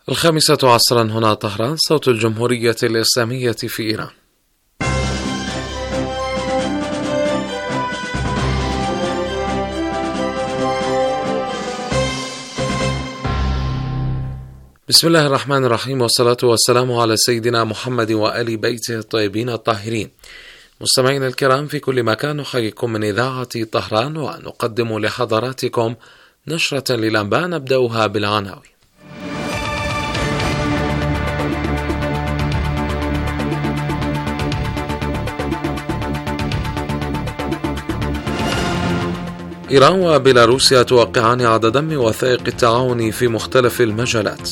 الخامسة عصرا هنا طهران، صوت الجمهورية الإسلامية في إيران. بسم الله الرحمن الرحيم، والصلاة والسلام على سيدنا محمد وآل بيته الطيبين الطاهرين. مستمعينا الكرام في كل مكان، نحييكم من إذاعة طهران ونقدم لحضراتكم نشرة للأنباء نبدأها بالعناوين. إيران وبيلاروسيا توقعان عددا من وثائق التعاون في مختلف المجالات.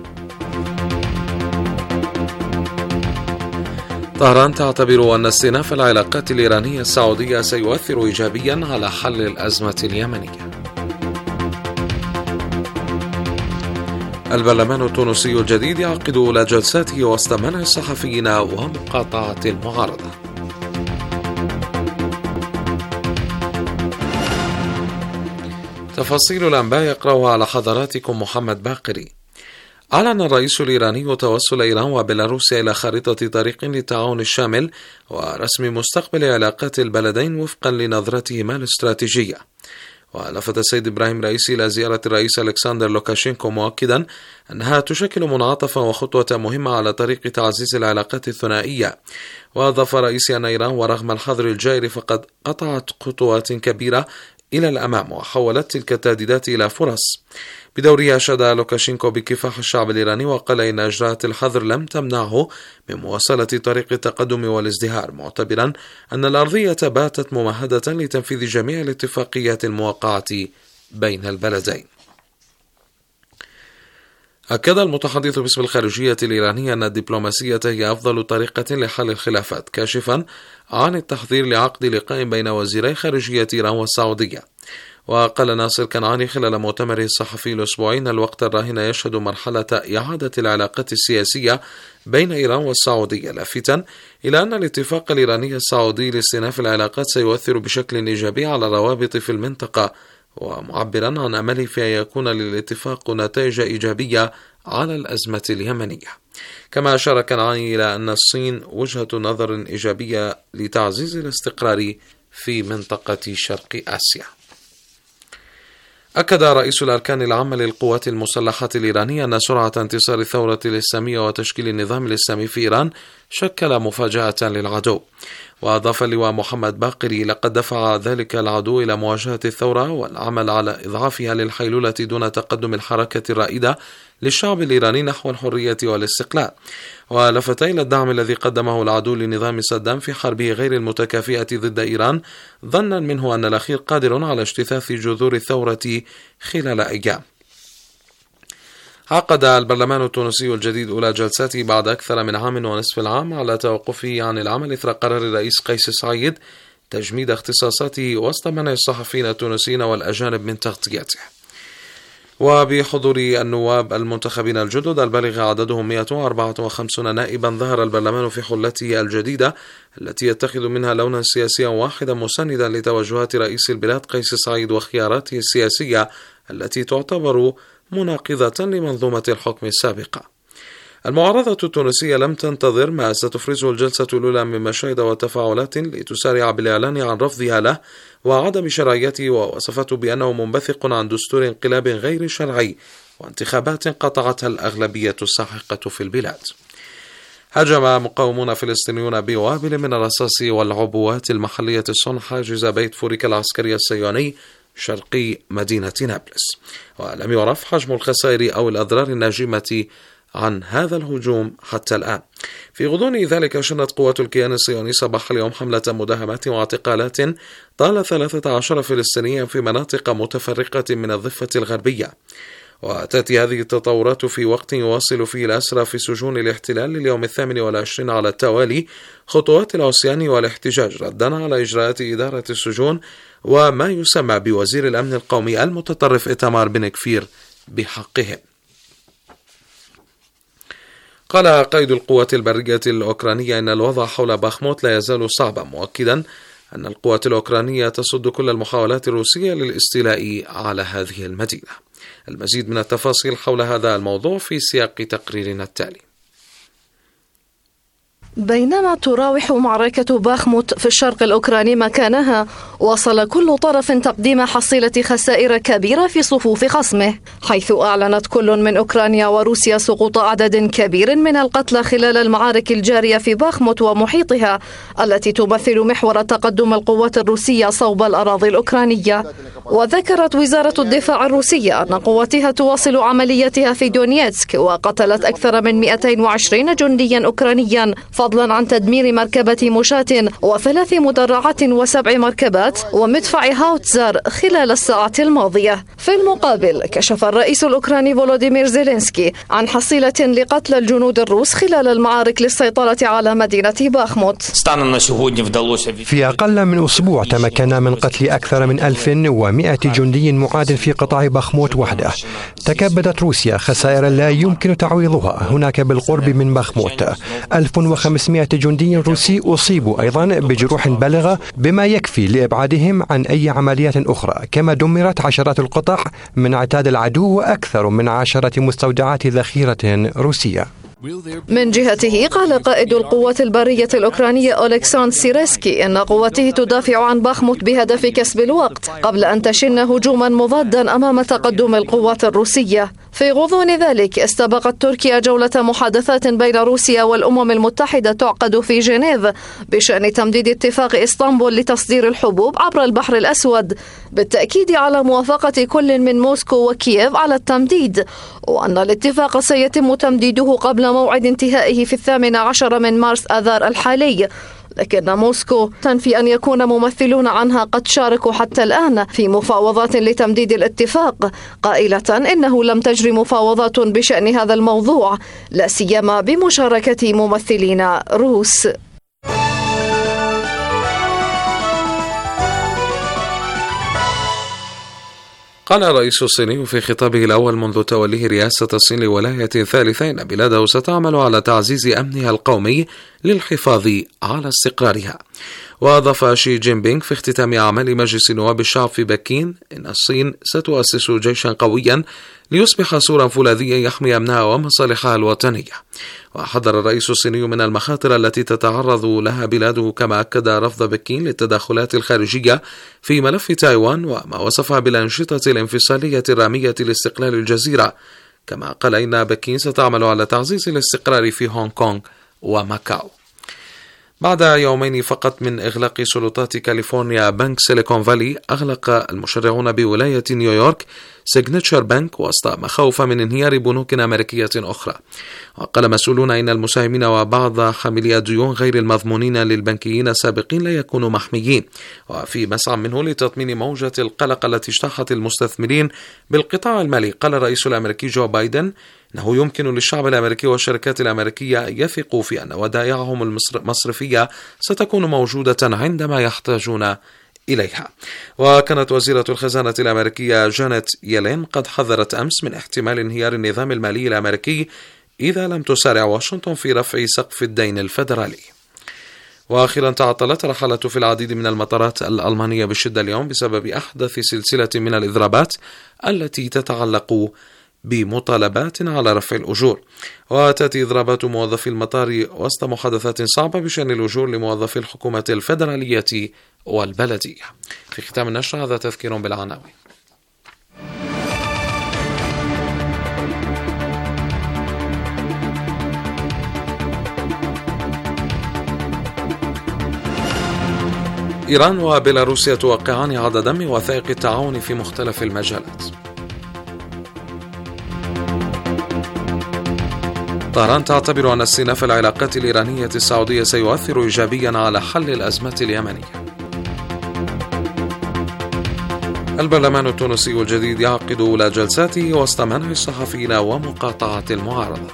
طهران تعتبر أن استئناف العلاقات الإيرانية السعودية سيؤثر إيجابيا على حل الأزمة اليمنية. البرلمان التونسي الجديد يعقد أولى جلساته وسط منع الصحفيين ومقاطعة المعارضة. تفاصيل الأنباء يقرأها على حضراتكم محمد باقري. أعلن الرئيس الإيراني توسل إيران وبيلاروسيا إلى خارطة طريق للتعاون الشامل ورسم مستقبل علاقات البلدين وفقا لنظرتهما الاستراتيجية. ولفت السيد إبراهيم رئيسي إلى زيارة الرئيس ألكسندر لوكاشينكو مؤكدا أنها تشكل منعطفا وخطوة مهمة على طريق تعزيز العلاقات الثنائية. وأضاف رئيسي أن إيران ورغم الحظر الجاري فقد قطعت خطوات كبيرة إلى الأمام وحولت تلك التهديدات إلى فرص. بدوره أشاد لوكاشينكو بكفاح الشعب الإيراني وقال إن إجراءات الحظر لم تمنعه من مواصلة طريق التقدم والازدهار، معتبرا أن الأرضية باتت ممهدة لتنفيذ جميع الاتفاقيات الموقعة بين البلدين. أكد المتحدث باسم الخارجية الإيرانية أن الدبلوماسية هي أفضل طريقة لحل الخلافات، كاشفا عن التحضير لعقد لقاء بين وزيري خارجية إيران والسعودية. وقال ناصر كنعاني خلال مؤتمره الصحفي الأسبوعي أن الوقت الراهن يشهد مرحلة إعادة العلاقات السياسية بين إيران والسعودية، لافتا إلى أن الاتفاق الإيراني السعودي لاستئناف العلاقات سيؤثر بشكل إيجابي على الروابط في المنطقة، ومعبرا عن أمله في أن يكون للاتفاق نتائج إيجابية على الأزمة اليمنية. كما أشار كنعاني إلى أن الصين وجهة نظر إيجابية لتعزيز الاستقرار في منطقة شرق آسيا. أكد رئيس الأركان العامة للقوات المسلحة الإيرانية أن سرعة انتصار الثورة الإسلامية وتشكيل النظام الإسلامي في إيران شكل مفاجأة للعدو. وأضاف اللواء محمد باقري: لقد دفع ذلك العدو إلى مواجهة الثورة والعمل على إضعافها للحيلولة دون تقدم الحركة الرائدة للشعب الإيراني نحو الحرية والاستقلال. ولفت إلى الدعم الذي قدمه العدو لنظام صدام في حربه غير المتكافئة ضد إيران، ظنا منه أن الأخير قادر على اجتثاث جذور الثورة خلال أيام. عقد البرلمان التونسي الجديد أولى جلساته بعد أكثر من عام ونصف العام على توقفه عن العمل إثر قرار الرئيس قيس سعيد تجميد اختصاصاته وسط منع الصحفيين التونسيين والأجانب من تغطيته. وبحضور النواب المنتخبين الجدد البالغ عددهم 154 نائبا، ظهر البرلمان في حلته الجديدة التي يتخذ منها لونا سياسيا واحدا مساندا لتوجهات رئيس البلاد قيس سعيد وخياراته السياسية التي تعتبر مناقضة لمنظومة الحكم السابقة. المعارضة التونسية لم تنتظر ما ستفرزه الجلسة الأولى من مشاهد وتفاعلات لتسارع بالإعلان عن رفضها له وعدم شرعيته، ووصفته بأنه منبثق عن دستور انقلاب غير شرعي وانتخابات قطعتها الأغلبية الساحقة في البلاد. هاجم مقاومون فلسطينيون بوابل من الرصاص والعبوات المحلية الصنع حاجز بيت فوريكا العسكري الصهيوني شرقي مدينة نابلس، ولم يعرف حجم الخسائر أو الأضرار الناجمة عن هذا الهجوم حتى الآن. في غضون ذلك شنت قوات الكيان الصهيوني صباح اليوم حملة مداهمات واعتقالات طال 13 فلسطينيا في مناطق متفرقة من الضفة الغربية. وتأتي هذه التطورات في وقت يواصل فيه الأسرى في سجون الاحتلال لليوم 28 على التوالي خطوات العصيان والاحتجاج ردا على إجراءات إدارة السجون وما يسمى بوزير الأمن القومي المتطرف إيتامار بن كفير بحقهم. قال قائد القوات البرية الأوكرانية إن الوضع حول باخموت لا يزال صعبا، مؤكدا أن القوات الأوكرانية تصد كل المحاولات الروسية للاستيلاء على هذه المدينة. المزيد من التفاصيل حول هذا الموضوع في سياق تقريرنا التالي. بينما تراوح معركة باخموت في الشرق الأوكراني مكانها، واصل كل طرف تقديم حصيلة خسائر كبيرة في صفوف خصمه، حيث أعلنت كل من أوكرانيا وروسيا سقوط عدد كبير من القتلى خلال المعارك الجارية في باخموت ومحيطها التي تمثل محور تقدم القوات الروسية صوب الأراضي الأوكرانية. وذكرت وزارة الدفاع الروسية أن قواتها تواصل عملياتها في دونيتسك، وقتلت أكثر من 220 جنديا أوكرانيا، فضلا عن تدمير مركبة مشاة و3 مدرعات و7 مركبات ومدفع هاوتزر خلال الساعات الماضية. في المقابل، كشف الرئيس الأوكراني فولوديمير زيلينسكي عن حصيلة لقتل الجنود الروس خلال المعارك للسيطرة على مدينة باخموت. في أقل من أسبوع تمكنا من قتل أكثر من 1100 جندي معاد في قطاع باخموت وحده. تكبدت روسيا خسائر لا يمكن تعويضها هناك بالقرب من باخموت. 1500 جندي روسي أصيبوا أيضا بجروح بالغة بما يكفي لإبعادهم عن أي عمليات أخرى، كما دمرت عشرات القطع من عتاد العدو وأكثر من 10 مستودعات ذخيرة روسية. من جهته، قال قائد القوات البرية الأوكرانية أولكساندر سيرسكي إن قوته تدافع عن باخموت بهدف كسب الوقت قبل أن تشن هجوما مضادا أمام تقدم القوات الروسية. في غضون ذلك، استبقت تركيا جولة محادثات بين روسيا والأمم المتحدة تعقد في جنيف بشأن تمديد اتفاق إسطنبول لتصدير الحبوب عبر البحر الأسود، بالتأكيد على موافقة كل من موسكو وكييف على التمديد، وأن الاتفاق سيتم تمديده قبل موعد انتهائه في 18 من مارس آذار الحالي. لكن موسكو تنفي أن يكون ممثلون عنها قد شاركوا حتى الآن في مفاوضات لتمديد الاتفاق، قائلة إنه لم تجري مفاوضات بشأن هذا الموضوع، لا سيما بمشاركة ممثلين روس. قال الرئيس الصيني في خطابه الأول منذ توليه رئاسة الصين لولاية ثالثة إن بلاده ستعمل على تعزيز أمنها القومي للحفاظ على استقرارها. وأضاف شي جين بينغ في اختتام أعمال مجلس نواب الشعب في بكين إن الصين ستؤسس جيشا قويا ليصبح سورا فولاذيا يحمي أمنها ومصالحها الوطنية. وحذر الرئيس الصيني من المخاطر التي تتعرض لها بلاده، كما أكد رفض بكين للتدخلات الخارجية في ملف تايوان وما وصفها بالأنشطة الانفصالية الرامية لاستقلال الجزيرة. كما قال إن بكين ستعمل على تعزيز الاستقرار في هونغ كونغ وماكاو. بعد يومين فقط من إغلاق سلطات كاليفورنيا بنك سيليكون فالي، أغلق المشرعون بولاية نيويورك سيجنتشر بنك وسط مخاوف من انهيار بنوك أمريكية أخرى. وقال مسؤولون إن المساهمين وبعض حاملي الديون غير المضمونين للبنكيين السابقين لا يكونوا محميين، وفي مسعى منه لتطمين موجة القلق التي اجتاحت المستثمرين بالقطاع المالي. قال الرئيس الأمريكي جو بايدن إنه يمكن للشعب الأمريكي والشركات الأمريكية يثقوا في أن ودائعهم المصرفية ستكون موجودة عندما يحتاجون إليها. وكانت وزيرة الخزانة الأمريكية جانيت يلين قد حذرت أمس من احتمال انهيار النظام المالي الأمريكي إذا لم تسارع واشنطن في رفع سقف الدين الفيدرالي. وأخيرا، تعطلت رحلات في العديد من المطارات الألمانية بشدة اليوم بسبب أحدث سلسلة من الإضرابات التي تتعلق بمطالبات على رفع الأجور. وتأتي إضرابات موظفي المطار وسط محادثات صعبة بشأن الأجور لموظفي الحكومة الفيدرالية والبلدية. في ختام النشرة هذا تذكير بالعناوين. إيران وبيلاروسيا توقعان عددا من وثائق التعاون في مختلف المجالات. طهران تعتبر أن استئناف العلاقات الإيرانية السعودية سيؤثر إيجابيا على حل الأزمة اليمنية. البرلمان التونسي الجديد يعقد أولى جلساته وسط منع الصحفيين ومقاطعة المعارضة.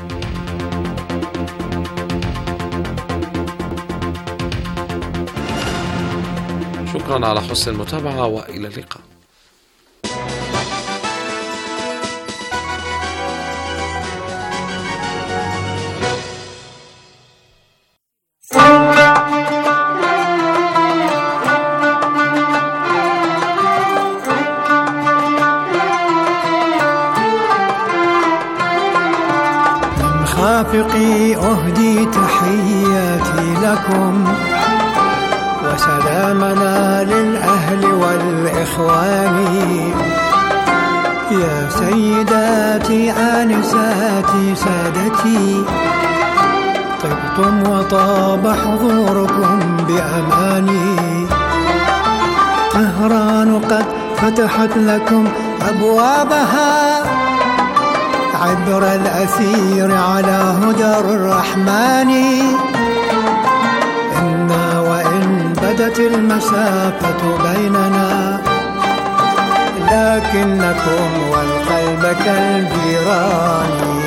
شكرا على حسن المتابعة وإلى اللقاء. مرافقي أهدي تحياتي لكم، وسلامنا للأهل والإخوان. يا سيداتي آنساتي سادتي، طبتم وطاب حضوركم بأماني. طهران قد فتحت لكم أبوابها، عبر الأثير على هدى الرحمن. إنا وإن بدت المسافة بيننا، لكنكم والقلب كالجيران.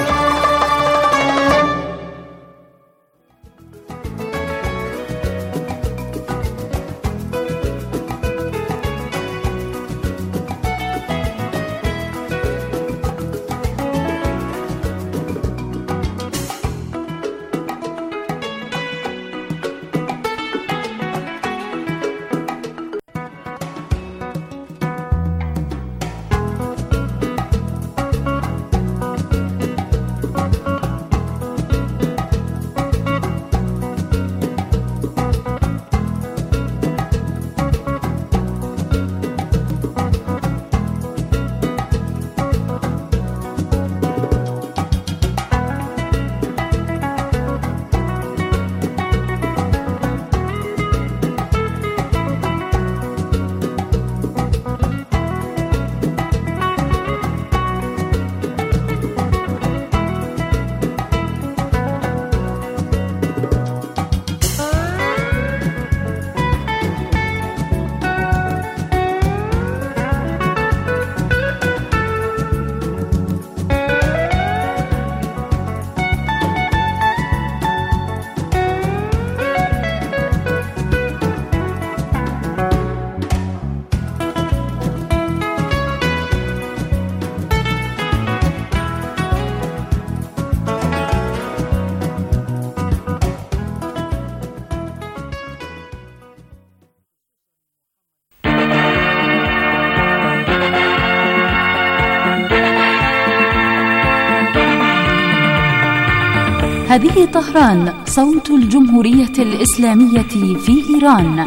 هذه طهران، صوت الجمهورية الإسلامية في إيران.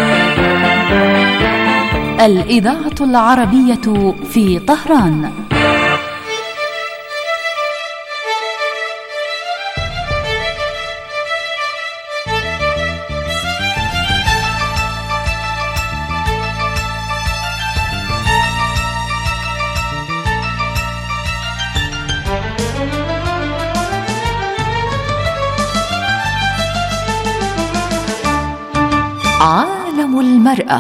الإذاعة العربية في طهران. عالم المرأة.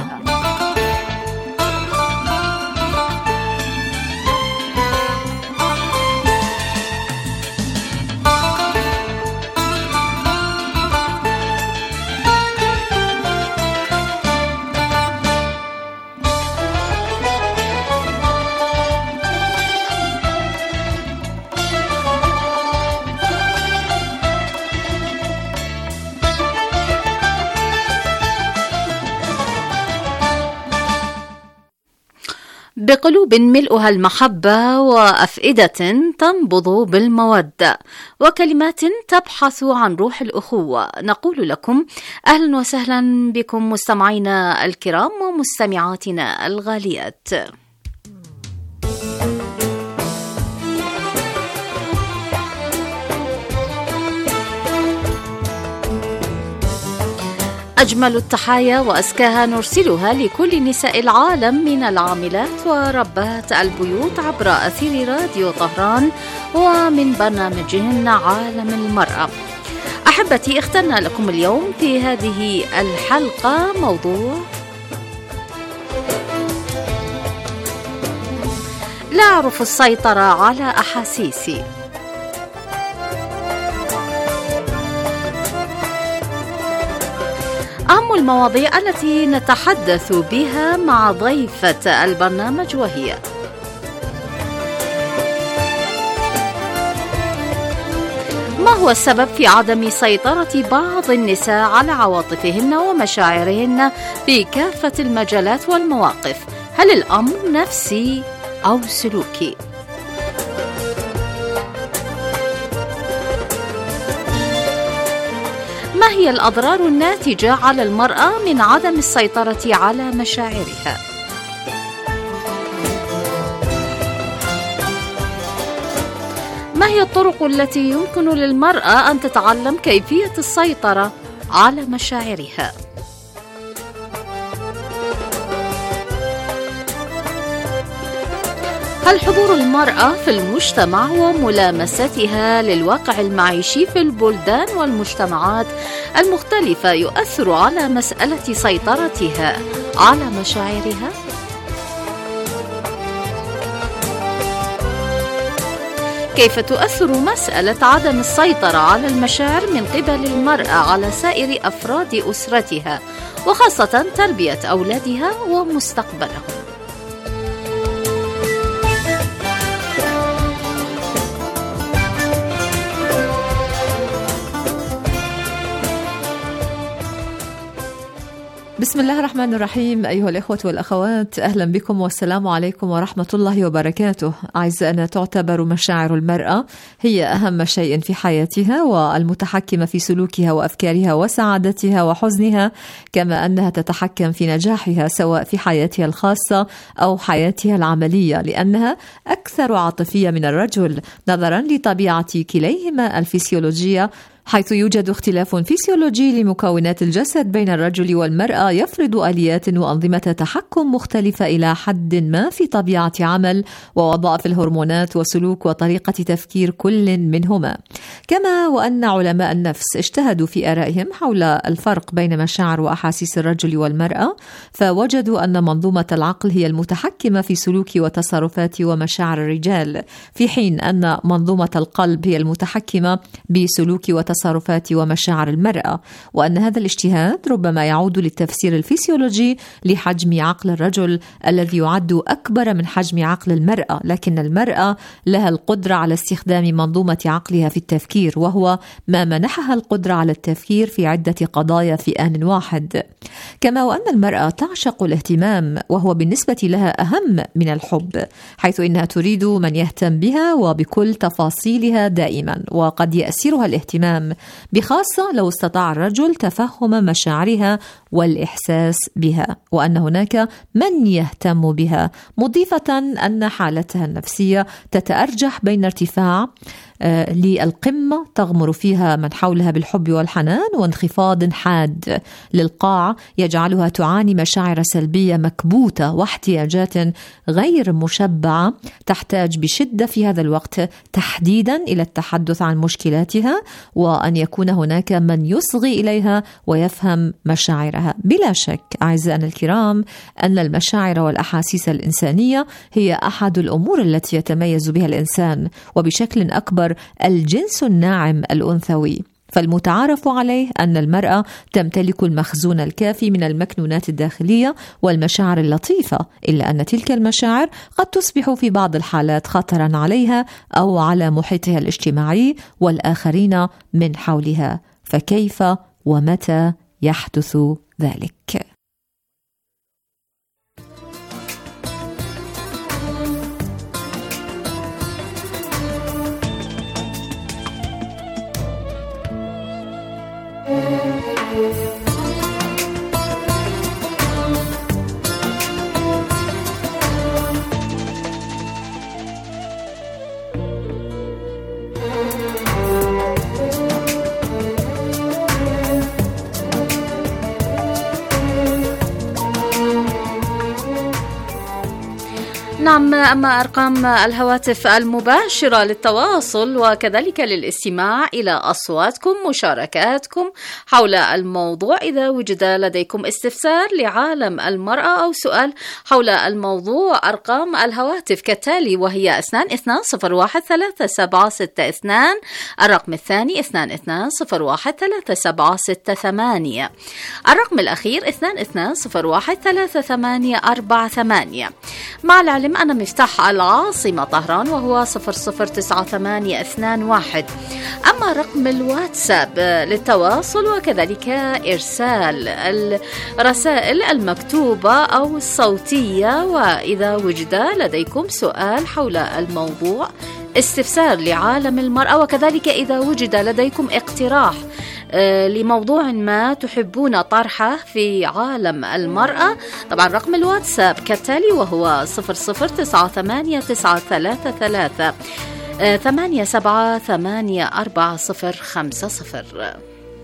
بقلوب ملؤها المحبة وأفئدة تنبض بالمودة وكلمات تبحث عن روح الأخوة، نقول لكم أهلا وسهلا بكم مستمعينا الكرام ومستمعاتنا الغاليات. أجمل التحايا وأزكاها نرسلها لكل نساء العالم من العاملات وربات البيوت عبر أثير راديو طهران ومن برنامجهن عالم المرأة. أحبتي، اخترنا لكم اليوم في هذه الحلقة موضوع لا أعرف السيطرة على أحاسيسي. أهم المواضيع التي نتحدث بها مع ضيفة البرنامج، وهي ما هو السبب في عدم سيطرة بعض النساء على عواطفهن ومشاعرهن في كافة المجالات والمواقف؟ هل الأمر نفسي أو سلوكي؟ ما هي الأضرار الناتجة على المرأة من عدم السيطرة على مشاعرها؟ ما هي الطرق التي يمكن للمرأة أن تتعلم كيفية السيطرة على مشاعرها؟ هل حضور المرأة في المجتمع وملامستها للواقع المعيشي في البلدان والمجتمعات المختلفة يؤثر على مسألة سيطرتها على مشاعرها؟ كيف تؤثر مسألة عدم السيطرة على المشاعر من قبل المرأة على سائر أفراد أسرتها، وخاصة تربية أولادها ومستقبلهم؟ بسم الله الرحمن الرحيم. أيها الإخوة والأخوات، أهلا بكم والسلام عليكم ورحمة الله وبركاته. أعزائنا، تعتبر مشاعر المرأة هي أهم شيء في حياتها والمتحكمة في سلوكها وأفكارها وسعادتها وحزنها، كما أنها تتحكم في نجاحها سواء في حياتها الخاصة أو حياتها العملية، لأنها أكثر عاطفية من الرجل نظرا لطبيعة كليهما الفسيولوجية، حيث يوجد اختلاف فسيولوجي لمكونات الجسد بين الرجل والمرأة يفرض آليات وأنظمة تحكم مختلفة إلى حد ما في طبيعة عمل ووظائف الهرمونات وسلوك وطريقة تفكير كل منهما. كما وأن علماء النفس اجتهدوا في آرائهم حول الفرق بين مشاعر وأحاسيس الرجل والمرأة، فوجدوا أن منظومة العقل هي المتحكمة في سلوك وتصرفات ومشاعر الرجال، في حين أن منظومة القلب هي المتحكمة بسلوك وتصرفات ومشاعر المرأة، وأن هذا الاجتهاد ربما يعود للتفسير الفسيولوجي لحجم عقل الرجل الذي يعد أكبر من حجم عقل المرأة، لكن المرأة لها القدرة على استخدام منظومة عقلها في التفكير، وهو ما منحها القدرة على التفكير في عدة قضايا في آن واحد. كما وأن المرأة تعشق الاهتمام، وهو بالنسبة لها أهم من الحب، حيث إنها تريد من يهتم بها وبكل تفاصيلها دائما، وقد يأسرها الاهتمام، بخاصة لو استطاع الرجل تفهم مشاعرها والإحساس بها، وأن هناك من يهتم بها، مضيفة أن حالتها النفسية تتأرجح بين ارتفاع للقمة تغمر فيها من حولها بالحب والحنان، وانخفاض حاد للقاع يجعلها تعاني مشاعر سلبية مكبوتة واحتياجات غير مشبعة، تحتاج بشدة في هذا الوقت تحديدا إلى التحدث عن مشكلاتها، وأن يكون هناك من يصغي إليها ويفهم مشاعرها. بلا شك أعزائنا الكرام أن المشاعر والأحاسيس الإنسانية هي أحد الأمور التي يتميز بها الإنسان، وبشكل أكبر الجنس الناعم الأنثوي. فالمتعارف عليه أن المرأة تمتلك المخزون الكافي من المكنونات الداخلية والمشاعر اللطيفة، إلا أن تلك المشاعر قد تصبح في بعض الحالات خطرا عليها أو على محيطها الاجتماعي والآخرين من حولها. فكيف ومتى يحدث ذلك؟ نعم، أما أرقام الهواتف المباشرة للتواصل وكذلك للاستماع إلى أصواتكم مشاركاتكم حول الموضوع، إذا وجد لديكم استفسار لعالم المرأة أو سؤال حول الموضوع، أرقام الهواتف كالتالي، وهي 22013762، الرقم الثاني 22013768، الرقم الأخير 22013848. مع العلم أن مفتاح العاصمة طهران وهو 009821. أما رقم الواتساب للتواصل وكذلك إرسال الرسائل المكتوبة أو الصوتية، وإذا وجد لديكم سؤال حول الموضوع، استفسار لعالم المرأة، وكذلك إذا وجد لديكم اقتراح لموضوع ما تحبون طرحه في عالم المرأة. طبعا رقم الواتساب كالتالي وهو 00989338784050.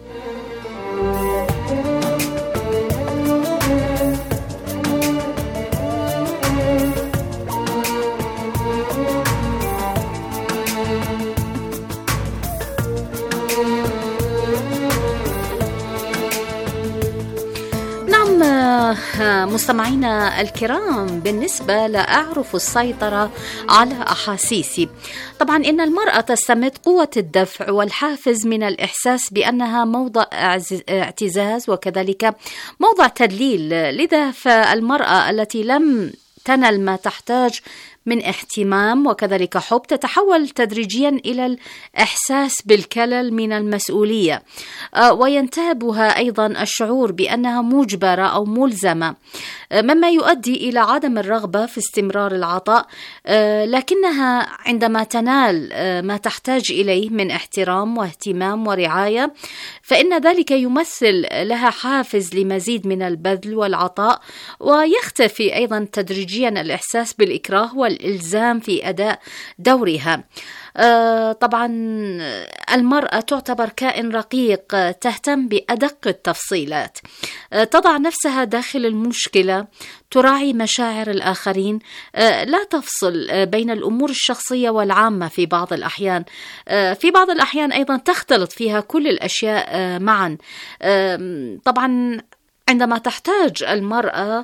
مستمعينا الكرام، بالنسبة لأعرف السيطرة على أحاسيسي. طبعا إن المرأة تستمد قوة الدفع والحافز من الإحساس بأنها موضع اعتزاز وكذلك موضع تدليل. لذا فالمرأة التي لم تنل ما تحتاج من اهتمام وكذلك حب تتحول تدريجيا إلى الإحساس بالكلل من المسؤولية، وينتابها أيضا الشعور بأنها مجبرة أو ملزمة، مما يؤدي إلى عدم الرغبة في استمرار العطاء. لكنها عندما تنال ما تحتاج إليه من احترام واهتمام ورعاية، فإن ذلك يمثل لها حافز لمزيد من البذل والعطاء، ويختفي أيضا تدريجيا الإحساس بالإكراه والإلزام في أداء دورها. طبعا المرأة تعتبر كائن رقيق تهتم بأدق التفصيلات، تضع نفسها داخل المشكلة، تراعي مشاعر الآخرين، لا تفصل بين الأمور الشخصية والعامة في بعض الأحيان. في بعض الأحيان أيضا تختلط فيها كل الأشياء معا. طبعا عندما تحتاج المرأة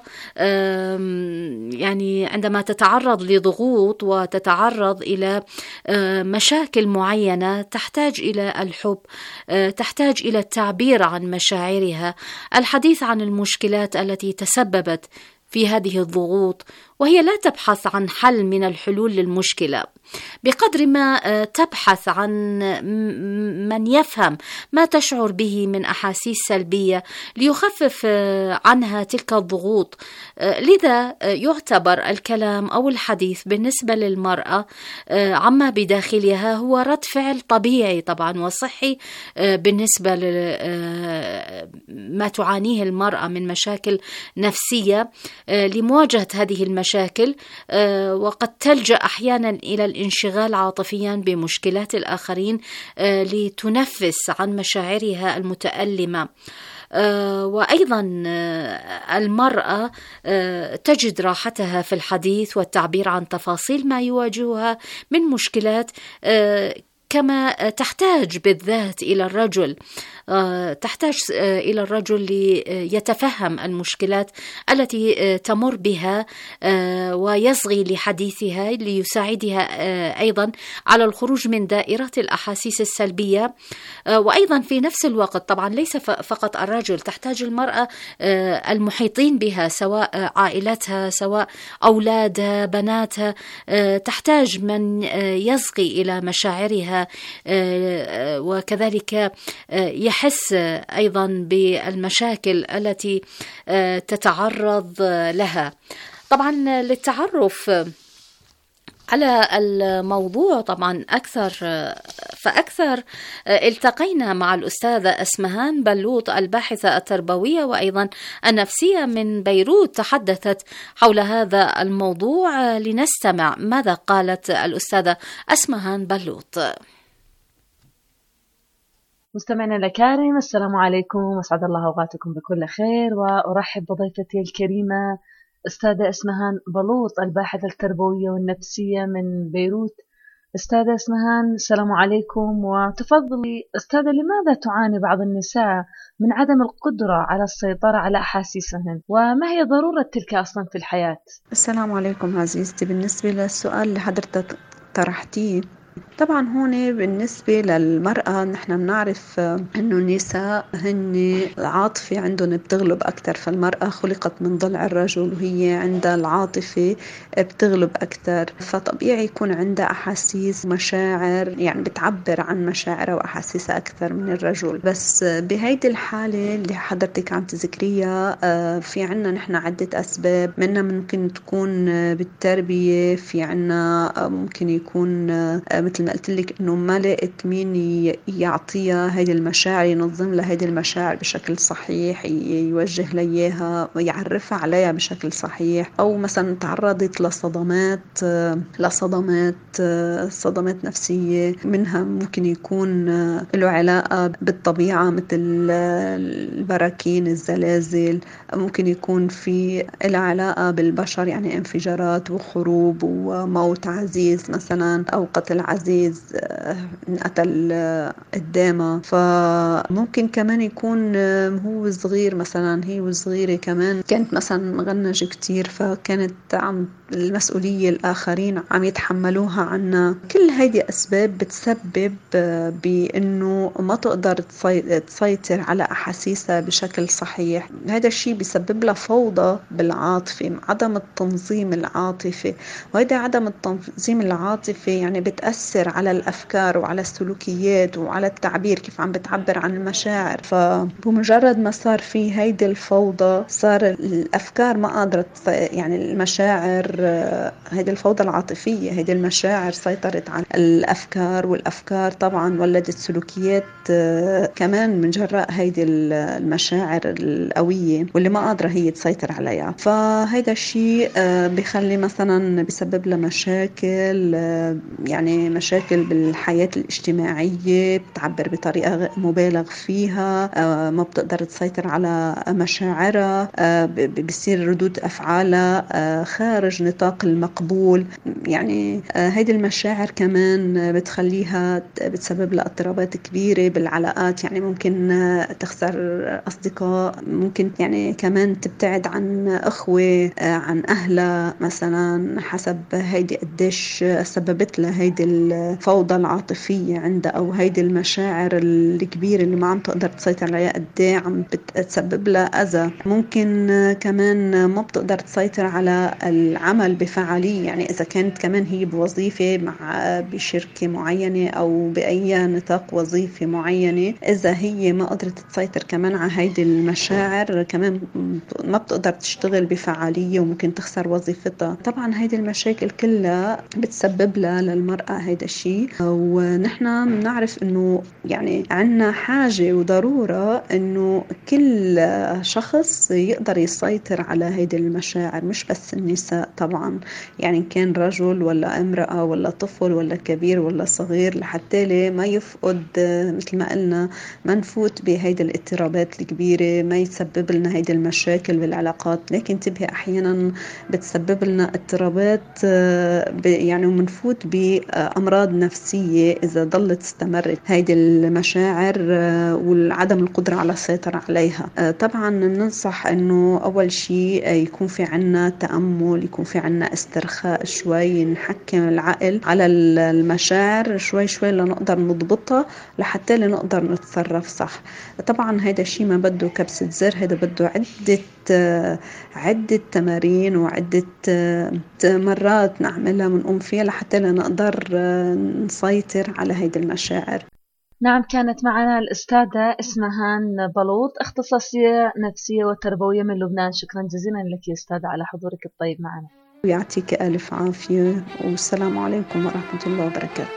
يعني عندما تتعرض لضغوط وتتعرض إلى مشاكل معينة، تحتاج إلى الحب، تحتاج إلى التعبير عن مشاعرها، الحديث عن المشكلات التي تسببت في هذه الضغوط، وهي لا تبحث عن حل من الحلول للمشكلة بقدر ما تبحث عن من يفهم ما تشعر به من أحاسيس سلبية ليخفف عنها تلك الضغوط. لذا يعتبر الكلام أو الحديث بالنسبة للمرأة عما بداخلها هو رد فعل طبيعي طبعا وصحي بالنسبة لما تعانيه المرأة من مشاكل نفسية لمواجهة هذه المشاكل. وقد تلجأ أحيانا إلى الانشغال عاطفيا بمشكلات الآخرين لتنفس عن مشاعرها المتألمة. وأيضا المرأة تجد راحتها في الحديث والتعبير عن تفاصيل ما يواجهها من مشكلات، كما تحتاج بالذات إلى الرجل، تحتاج إلى الرجل ليتفهم المشكلات التي تمر بها ويصغي لحديثها ليساعدها أيضا على الخروج من دائرة الأحاسيس السلبية. وأيضا في نفس الوقت طبعا ليس فقط الرجل، تحتاج المرأة المحيطين بها سواء عائلتها سواء أولادها بناتها، تحتاج من يصغي إلى مشاعرها وكذلك يحس أيضا بالمشاكل التي تتعرض لها. طبعا للتعرف على الموضوع طبعا فأكثر التقينا مع الأستاذة أسمهان بلوط الباحثة التربوية وأيضا النفسية من بيروت، تحدثت حول هذا الموضوع. لنستمع ماذا قالت الأستاذة أسمهان بلوط. مستمعنا الكرام، السلام عليكم، أسعد الله أوقاتكم بكل خير، وأرحب بضيفتي الكريمة أستاذة أسمهان بلوط الباحثة التربوية والنفسية من بيروت. أستاذة أسمهان السلام عليكم، وتفضلي أستاذة، لماذا تعاني بعض النساء من عدم القدرة على السيطرة على أحاسيسهن، وما هي ضرورة تلك أصلا في الحياة؟ السلام عليكم عزيزتي. بالنسبة للسؤال اللي حضرتك طرحتيه، طبعا هون بالنسبة للمرأة نحن بنعرف انه النساء هن العاطفة عندهم بتغلب اكثر، فالمرأة خلقت من ضلع الرجل وهي عندها العاطفة بتغلب اكثر، فطبيعي يكون عندها احاسيس مشاعر، يعني بتعبر عن مشاعرها واحاسيسها اكثر من الرجل. بس بهيدي الحالة اللي حضرتك عم تذكريها في عنا نحن عدة اسباب، منها ممكن تكون بالتربية، في عنا ممكن يكون مثل ما قلت لك إنه ما لقيت مين يعطيها هيدي المشاعر، ينظم لها هيدي المشاعر بشكل صحيح، يوجه ليها ويعرفها عليها بشكل صحيح، أو مثلا تعرضت صدمات نفسية، منها ممكن يكون له علاقة بالطبيعة مثل البراكين، الزلازل، ممكن يكون في له علاقة بالبشر، يعني انفجارات وحروب وموت عزيز مثلا، أو قتل عزيز انقتل قدامه. فممكن كمان يكون هو صغير مثلا، هي وصغيرة كمان كانت مثلا مغنجة كتير، فكانت عم المسؤولية الآخرين عم يتحملوها عنا. كل هيدي أسباب بتسبب بأنه ما تقدر تسيطر على أحاسيسها بشكل صحيح. هذا الشيء بيسبب لها فوضى بالعاطفة، عدم التنظيم العاطفي، وهذا عدم التنظيم العاطفي يعني بتأثر على الأفكار وعلى السلوكيات وعلى التعبير، كيف عم بتعبر عن المشاعر. فبمجرد ما صار في هيدي الفوضى، صار الأفكار ما قادرت، يعني المشاعر، هيدي الفوضى العاطفية، هيدي المشاعر سيطرت على الأفكار، والأفكار طبعا ولدت سلوكيات كمان من جراء هيدي المشاعر القوية واللي ما قادرة هي تسيطر عليها. فهيدا الشيء بيخلي مثلا بيسبب لها مشاكل، يعني مشاكل بالحياة الاجتماعية، بتعبر بطريقة مبالغ فيها، ما بتقدر تسيطر على مشاعرها، بيصير ردود أفعالها خارج نطاق المقبول. يعني هيدي المشاعر كمان بتخليها بتسبب لها اضطرابات كبيرة بالعلاقات، يعني ممكن تخسر أصدقاء، ممكن يعني كمان تبتعد عن أخوة، عن أهلها مثلا، حسب هيدي قديش سببت لها هيدي الفوضى العاطفية عندها، أو هيدي المشاعر الكبيرة اللي ما عم تقدر تسيطر عليها قديه عم بتسبب لها أذى. ممكن كمان ما بتقدر تسيطر على العمل بفعالية، يعني إذا كانت كمان هي بوظيفة بشركة معينة أو بأي نطاق وظيفة معينة، إذا هي ما قدرت تسيطر كمان على هيدي المشاعر، كمان ما بتقدر تشتغل بفعالية وممكن تخسر وظيفتها. طبعا هيدي المشاكل كلها بتسبب لها للمرأة هيدا الشيء. ونحن بنعرف إنه يعني عنا حاجة وضرورة إنه كل شخص يقدر يسيطر على هيدي المشاعر، مش بس النساء طبعا، يعني كان رجل ولا امرأة ولا طفل ولا كبير ولا صغير، لحتى ما يفقد مثل ما قلنا، ما نفوت بهيدي الاضطرابات الكبيرة، ما يسبب لنا هيدي المشاكل بالعلاقات. لكن انتبهي أحيانا بتسبب لنا اضطرابات يعني ومنفوت بأمراض نفسية إذا ضلت استمرت هيدي المشاعر والعدم القدرة على السيطرة عليها. طبعا ننصح إنه أول شيء يكون في عنا تأمل، يكون في عنا استرخاء شوي، نحكم العقل على المشاعر شوي شوي لنقدر نضبطها لحتى نقدر نتصرف صح. طبعا هيدا الشيء ما بده كبسة زر، هيدا بده عدة تمارين وعدة مرات نعملها ونقوم فيها لحتى نقدر نسيطر على هيدا المشاعر. نعم، كانت معنا الأستاذة اسمهان بلوط، اختصاصية نفسية وتربوية من لبنان. شكرا جزيلا لك يا أستاذة على حضورك الطيب معنا. ويعطيك ألف عافية، والسلام عليكم ورحمة الله وبركاته.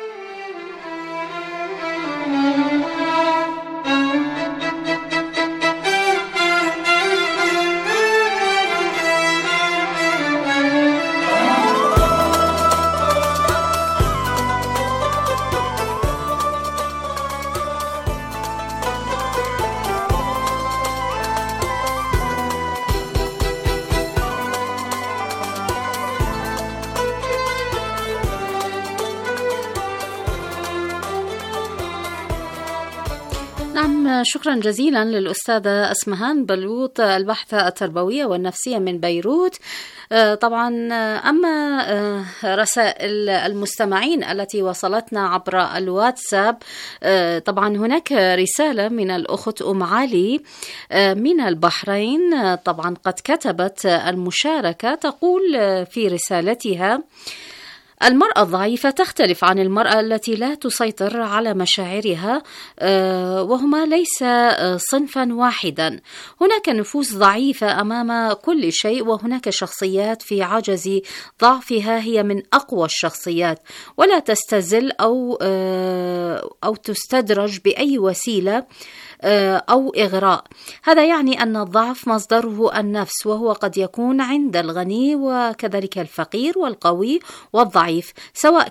شكرا جزيلا للأستاذة اسمهان بلوط، الباحثة التربوية والنفسية من بيروت. طبعا أما رسائل المستمعين التي وصلتنا عبر الواتساب، طبعا هناك رسالة من الأخت أم علي من البحرين. طبعا قد كتبت المشاركة، تقول في رسالتها: المرأة الضعيفة تختلف عن المرأة التي لا تسيطر على مشاعرها، وهما ليس صنفا واحدا. هناك نفوس ضعيفة أمام كل شيء، وهناك شخصيات في عجز ضعفها هي من أقوى الشخصيات، ولا تستزل أو تستدرج بأي وسيلة أو إغراء. هذا يعني أن الضعف مصدره النفس، وهو قد يكون عند الغني وكذلك الفقير والقوي والضعيف، سواء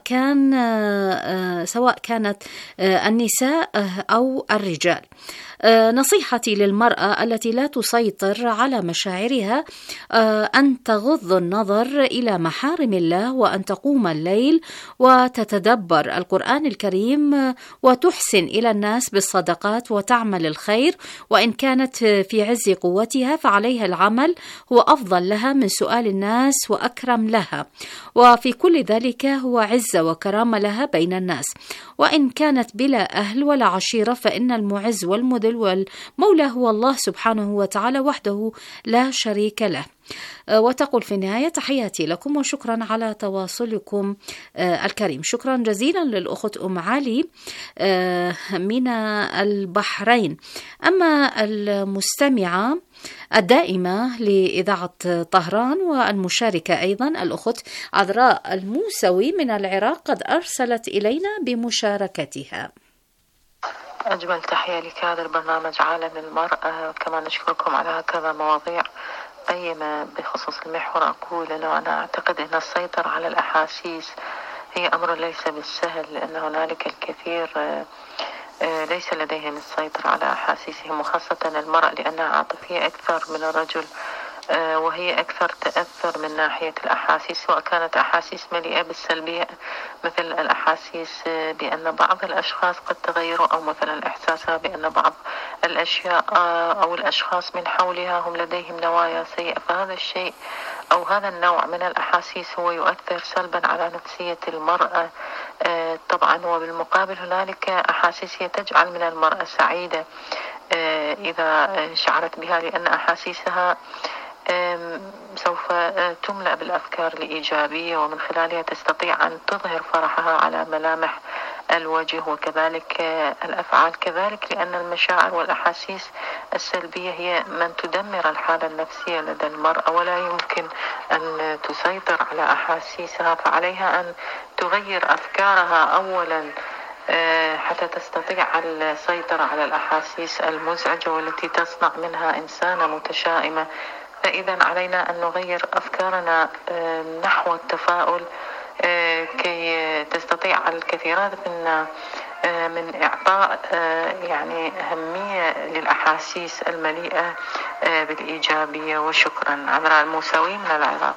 كانت النساء أو الرجال. نصيحتي للمرأة التي لا تسيطر على مشاعرها أن تغض النظر إلى محارم الله، وأن تقوم الليل وتتدبر القرآن الكريم، وتحسن إلى الناس بالصدقات وتعمل الخير. وإن كانت في عز قوتها فعليها العمل، هو أفضل لها من سؤال الناس وأكرم لها، وفي كل ذلك هو عزة وكرامة لها بين الناس. وإن كانت بلا أهل ولا عشيرة فإن المعز والمذل والمولى هو الله سبحانه وتعالى وحده لا شريك له. وتقول في النهاية: تحياتي لكم وشكرا على تواصلكم الكريم. شكرا جزيلا للأخت أم علي من البحرين. أما المستمعة الدائمة لإذاعة طهران والمشاركة أيضا الأخت عذراء الموسوي من العراق قد أرسلت إلينا بمشاركتها. أجمل تحية لك هذا البرنامج عالم المرأة، كما نشكركم على هكذا مواضيع قيمة بخصوص المحور. أقول أنه أنا أعتقد أن السيطرة على الأحاسيس هي أمر ليس بالسهل، لأن هنالك الكثير ليس لديهم السيطرة على أحاسيسهم، وخاصة المرأة لأنها عاطفية أكثر من الرجل، وهي أكثر تأثر من ناحية الأحاسيس، سواء كانت أحاسيس مليئة بالسلبية مثل الأحاسيس بأن بعض الأشخاص قد تغيروا، أو مثلا إحساسها بأن بعض الأشياء أو الأشخاص من حولها هم لديهم نوايا سيئة. فهذا الشيء أو هذا النوع من الأحاسيس هو يؤثر سلبا على نفسية المرأة طبعا. وبالمقابل هنالك أحاسيس هي تجعل من المرأة سعيدة إذا شعرت بها، لأن أحاسيسها سوف تملأ بالأفكار الإيجابية، ومن خلالها تستطيع أن تظهر فرحها على ملامح الوجه وكذلك الأفعال كذلك، لأن المشاعر والأحاسيس السلبية هي من تدمر الحالة النفسية لدى المرأة، ولا يمكن أن تسيطر على أحاسيسها. فعليها أن تغير أفكارها أولا حتى تستطيع السيطرة على الأحاسيس المزعجة والتي تصنع منها إنسانة متشائمة. فإذا علينا أن نغير أفكارنا نحو التفاؤل كي تستطيع الكثيرات منا من إعطاء يعني أهمية للأحاسيس المليئة بالإيجابية. وشكرا. عذراء الموسوي من العراق.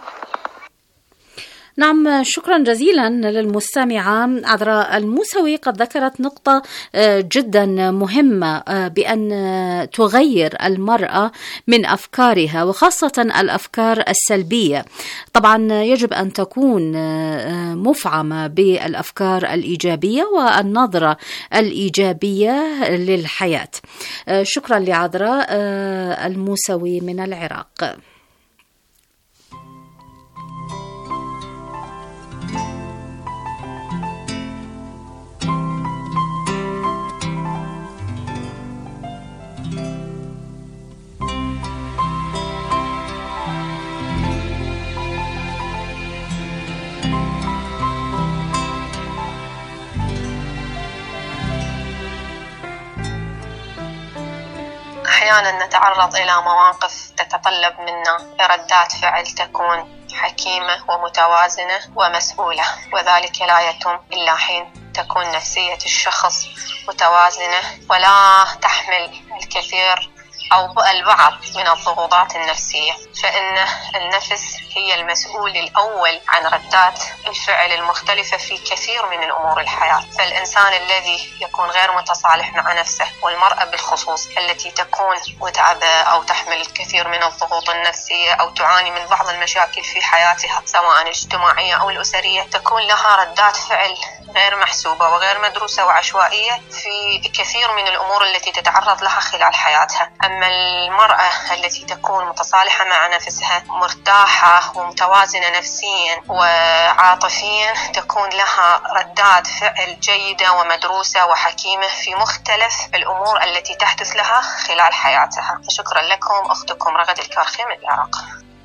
نعم، شكرا جزيلا للمستمعة عذراء الموسوي. قد ذكرت نقطة جدا مهمة بأن تغير المرأة من أفكارها، وخاصة الأفكار السلبية. طبعا يجب أن تكون مفعمة بالأفكار الإيجابية والنظرة الإيجابية للحياة. شكرا لعذراء الموسوي من العراق. أحيانا نتعرض إلى مواقف تتطلب منا ردات فعل تكون حكيمة ومتوازنة ومسؤولة، وذلك لا يتم إلا حين تكون نفسية الشخص متوازنة ولا تحمل الكثير أو البعض من الضغوطات النفسية، فإن النفس هي المسؤول الأول عن ردات الفعل المختلفة في كثير من الأمور الحياة. فالإنسان الذي يكون غير متصالح مع نفسه، والمرأة بالخصوص التي تكون متعبة أو تحمل الكثير من الضغوط النفسية أو تعاني من بعض المشاكل في حياتها سواء الاجتماعية أو الأسرية، تكون لها ردات فعل غير محسوبة وغير مدروسة وعشوائية في كثير من الأمور التي تتعرض لها خلال حياتها. أما المرأة التي تكون متصالحة مع نفسها، مرتاحة ومتوازنة نفسيا وعاطفيا، تكون لها ردات فعل جيدة ومدروسة وحكيمة في مختلف الأمور التي تحدث لها خلال حياتها. شكرا لكم، أختكم رغد الكرخي من العراق.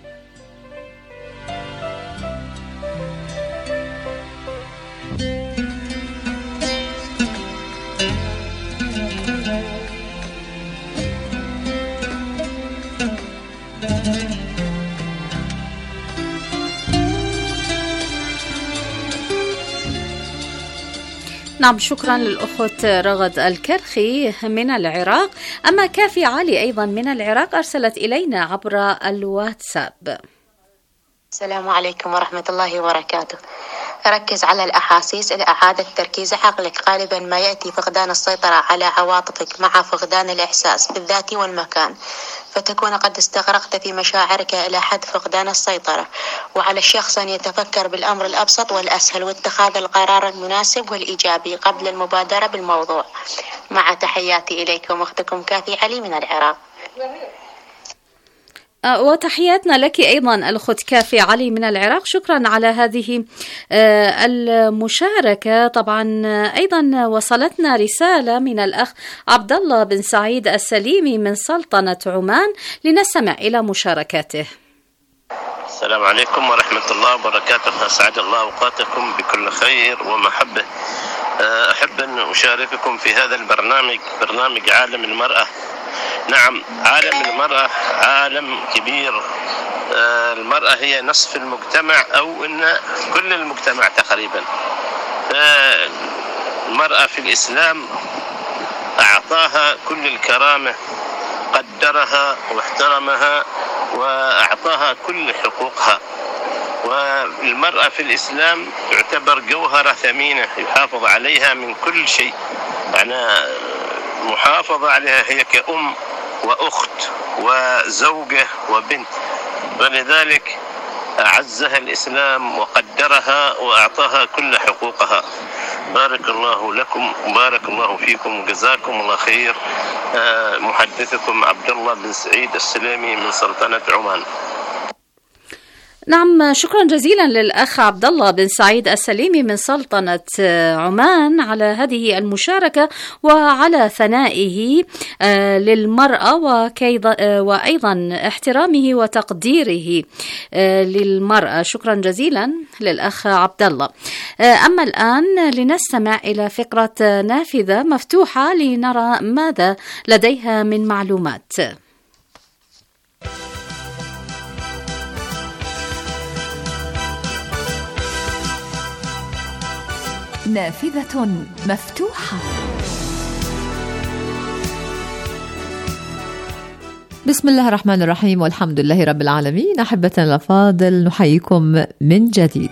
نعم، شكرا للأخت رغد الكرخي من العراق. أما كافي علي أيضا من العراق أرسلت إلينا عبر الواتساب. السلام عليكم ورحمة الله وبركاته. ركز على الأحاسيس لإعادة تركيز عقلك. غالبا ما يأتي فقدان السيطرة على عواطفك مع فقدان الإحساس بالذات والمكان، فتكون قد استغرقت في مشاعرك إلى حد فقدان السيطرة. وعلى الشخص أن يتفكر بالأمر الأبسط والأسهل واتخاذ القرار المناسب والإيجابي قبل المبادرة بالموضوع. مع تحياتي إليكم، أختكم كافي علي من العراق. وتحياتنا لك أيضا الأخت كافي علي من العراق. شكرا على هذه المشاركة. طبعا أيضا وصلتنا رسالة من الأخ عبد الله بن سعيد السليمي من سلطنة عمان، لنستمع إلى مشاركاته. السلام عليكم ورحمة الله وبركاته. أسعد الله أوقاتكم بكل خير ومحبة. أحب أن أشارككم في هذا البرنامج، برنامج عالم المرأة. نعم، عالم المرأة عالم كبير. المرأة هي نصف المجتمع أو إن كل المجتمع تقريبا. المرأة في الإسلام أعطاها كل الكرامة، قدرها واحترمها وأعطاها كل حقوقها. والمرأة في الإسلام تعتبر جوهرة ثمينة يحافظ عليها من كل شيء، يعني محافظة عليها هي كأم وأخت وزوجة وبنت، ولذلك أعزها الإسلام وقدرها وأعطاها كل حقوقها. بارك الله لكم وبارك الله فيكم وجزاكم الله خير. محدثكم عبد الله بن سعيد السليمي من سلطنة عمان. نعم، شكرا جزيلا للأخ عبد الله بن سعيد السليمي من سلطنة عمان على هذه المشاركة وعلى ثنائه للمرأة وأيضا احترامه وتقديره للمرأة. شكرا جزيلا للأخ عبد الله. أما الآن لنستمع إلى فقرة نافذة مفتوحة لنرى ماذا لديها من معلومات. نافذة مفتوحة. بسم الله الرحمن الرحيم، والحمد لله رب العالمين. أحبتنا الأفاضل، نحييكم من جديد.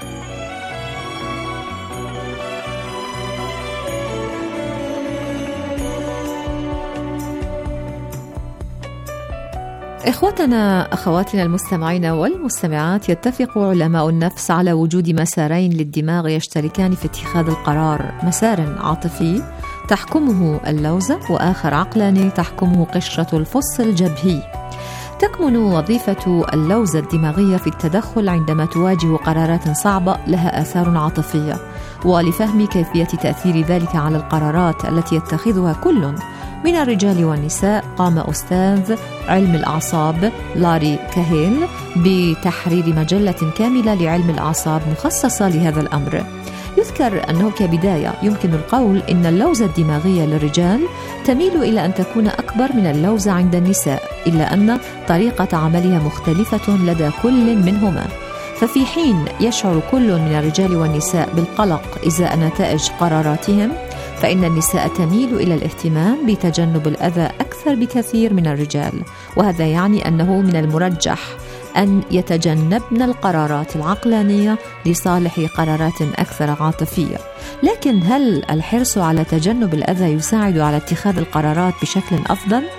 إخوتنا أخواتنا المستمعين والمستمعات، يتفق علماء النفس على وجود مسارين للدماغ يشتركان في اتخاذ القرار: مسار عاطفي تحكمه اللوزة، وآخر عقلاني تحكمه قشرة الفص الجبهي. تكمن وظيفة اللوزة الدماغية في التدخل عندما تواجه قرارات صعبة لها آثار عاطفية. ولفهم كيفية تأثير ذلك على القرارات التي يتخذها كل من الرجال والنساء، قام أستاذ علم الأعصاب لاري كاهيل بتحرير مجلة كاملة لعلم الأعصاب مخصصة لهذا الأمر. يذكر أنه كبداية يمكن القول إن اللوزة الدماغية للرجال تميل إلى أن تكون أكبر من اللوزة عند النساء، إلا أن طريقة عملها مختلفة لدى كل منهما. ففي حين يشعر كل من الرجال والنساء بالقلق إزاء نتائج قراراتهم، فإن النساء تميل إلى الاهتمام بتجنب الأذى أكثر بكثير من الرجال، وهذا يعني أنه من المرجح أن يتجنبن القرارات العقلانية لصالح قرارات أكثر عاطفية. لكن هل الحرص على تجنب الأذى يساعد على اتخاذ القرارات بشكل أفضل؟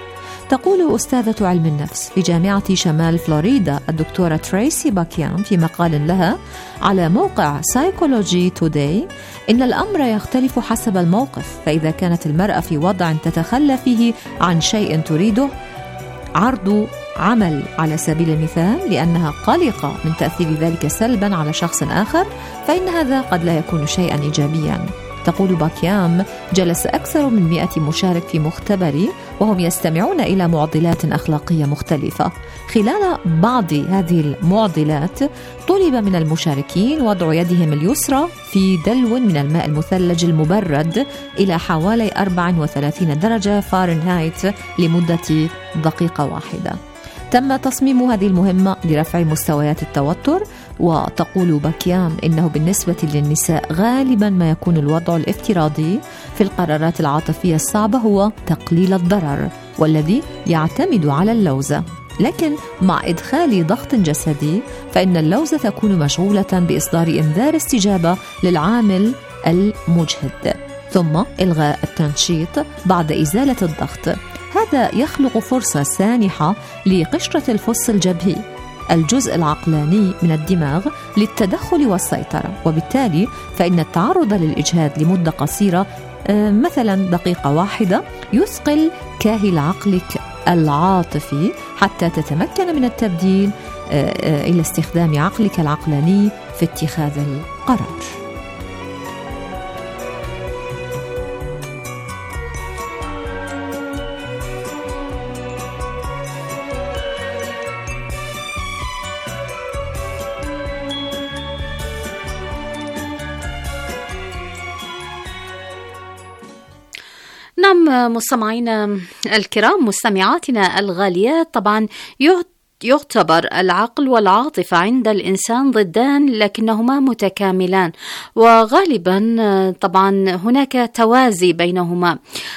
تقول أستاذة علم النفس في جامعة شمال فلوريدا الدكتورة تريسي باكيام في مقال لها على موقع سايكولوجي توداي إن الأمر يختلف حسب الموقف، فإذا كانت المرأة في وضع تتخلى فيه عن شيء تريده عرض عمل على سبيل المثال لأنها قلقة من تأثير ذلك سلبا على شخص آخر، فإن هذا قد لا يكون شيئا إيجابيا. تقول باكيام: جلس أكثر من 100 مشارك في مختبري وهم يستمعون إلى معضلات أخلاقية مختلفة. خلال بعض هذه المعضلات طلب من المشاركين وضع يدهم اليسرى في دلو من الماء المثلج المبرد إلى حوالي 34 درجة فahrenheit لمدة دقيقة واحدة. تم تصميم هذه المهمة لرفع مستويات التوتر. وتقول باكيام إنه بالنسبة للنساء غالبا ما يكون الوضع الافتراضي في القرارات العاطفية الصعبة هو تقليل الضرر والذي يعتمد على اللوزة، لكن مع إدخال ضغط جسدي فإن اللوزة تكون مشغولة بإصدار إنذار استجابة للعامل المجهد ثم إلغاء التنشيط بعد إزالة الضغط. هذا يخلق فرصة سانحة لقشرة الفص الجبهي الجزء العقلاني من الدماغ للتدخل والسيطرة، وبالتالي فإن التعرض للإجهاد لمدة قصيرة مثلا دقيقة واحدة يثقل كاهل عقلك العاطفي حتى تتمكن من التبديل إلى استخدام عقلك العقلاني في اتخاذ القرار. نعم مستمعينا الكرام، مستمعاتنا الغاليات، طبعا يعتبر العقل والعاطفة عند الإنسان ضدان لكنهما متكاملان، وغالبا طبعا هناك توازي بينهما،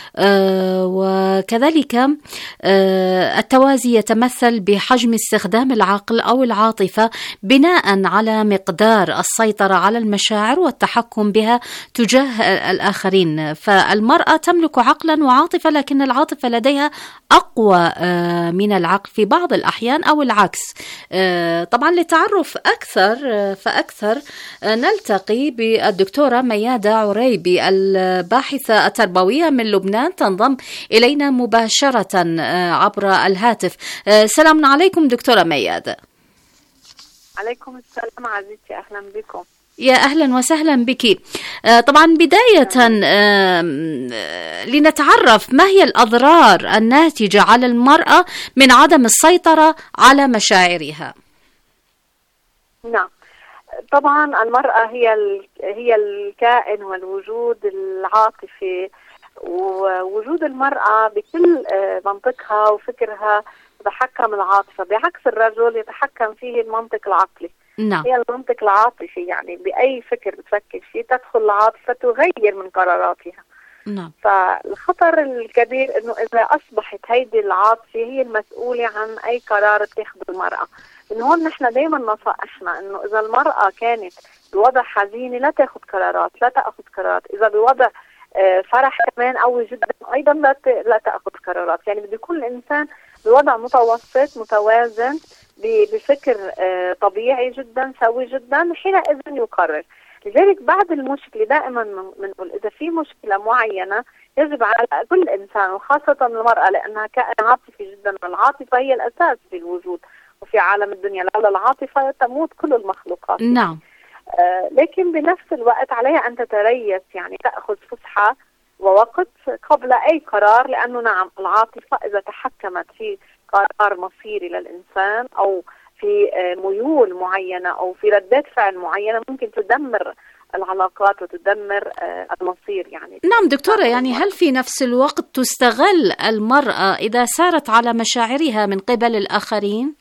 وكذلك التوازي يتمثل بحجم استخدام العقل أو العاطفة بناء على مقدار السيطرة على المشاعر والتحكم بها تجاه الآخرين. فالمرأة تملك عقلا وعاطفة، لكن العاطفة لديها أقوى من العقل في بعض الأحيان أو العكس. طبعا للتعرف أكثر نلتقي بالدكتورة ميادة عريبي الباحثة التربوية من لبنان، تنضم إلينا مباشرة عبر الهاتف. سلام عليكم دكتورة ميادة. عليكم السلام عزيزتي، أهلا بكم. يا أهلا وسهلا بك. طبعا بداية لنتعرف ما هي الأضرار الناتجة على المرأة من عدم السيطرة على مشاعرها؟ نعم، طبعا المرأة هي الكائن والوجود العاطفي، ووجود المرأة بكل منطقها وفكرها تتحكم العاطفة، بعكس الرجل يتحكم فيه المنطق العقلي. نعم. هي المنطق العاطفي، يعني بأي فكر بتفكر فيه تدخل العاطفة تغير من قراراتها. نعم. فالخطر الكبير انه اذا اصبحت هيدي العاطفة هي المسؤولة عن اي قرار تاخذه المرأة. انه هون نحن دائما نصائحنا انه اذا المرأة كانت بوضع حزينة لا تاخذ قرارات، اذا بوضع فرح كمان قوي جدا ايضا لا تاخذ قرارات. يعني بده يكون الانسان بوضع متوسط متوازن بفكر طبيعي جدا سوي جدا، حينئذ يقرر. لذلك بعد المشكلة دائما بنقول إذا في مشكلة معينة يجب على كل إنسان وخاصة المرأة لأنها كائن عاطفي جدا، والعاطفة هي الأساس في الوجود وفي عالم الدنيا، لولا العاطفة تموت كل المخلوقات. نعم. لكن بنفس الوقت عليها أن تتريث، يعني تأخذ فسحة ووقت قبل أي قرار، لأنه نعم العاطفة إذا تحكمت في قرار مصيري للإنسان أو في ميول معينة أو في ردات فعل معينة ممكن تدمر العلاقات وتدمر المصير. يعني نعم دكتورة، يعني هل في نفس الوقت تستغل المرأة إذا سارت على مشاعرها من قبل الآخرين؟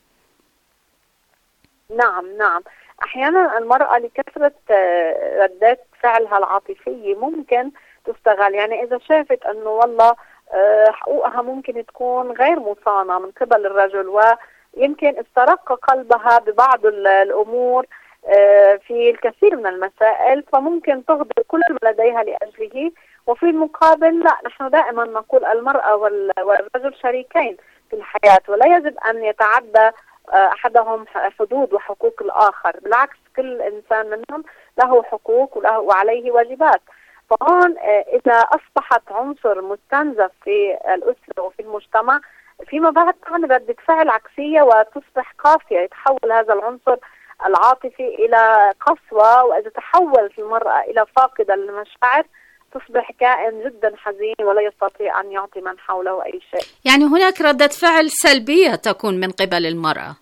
نعم أحيانا المرأة لكثرة ردات فعلها العاطفية ممكن تستغل. يعني إذا شافت أنه والله حقوقها ممكن تكون غير مصانة من قبل الرجل، ويمكن استرق قلبها ببعض الأمور في الكثير من المسائل، فممكن تغضب كل ما لديها لأجله. وفي المقابل لا، نحن دائما نقول المرأة والرجل شريكين في الحياة، ولا يجب أن يتعدى أحدهم حدود وحقوق الآخر. بالعكس، كل إنسان منهم له حقوق وعليه واجبات. فهون إذا أصبحت عنصر مستنزف في الأسرة وفي المجتمع، فيما بعد تعمل ردة فعل عكسية وتصبح قاسية، يتحول هذا العنصر العاطفي إلى قسوة، وإذا تحولت المرأة إلى فاقدة للمشاعر تصبح كائن جدا حزين ولا يستطيع أن يعطي من حوله أي شيء. يعني هناك ردة فعل سلبية تكون من قبل المرأة.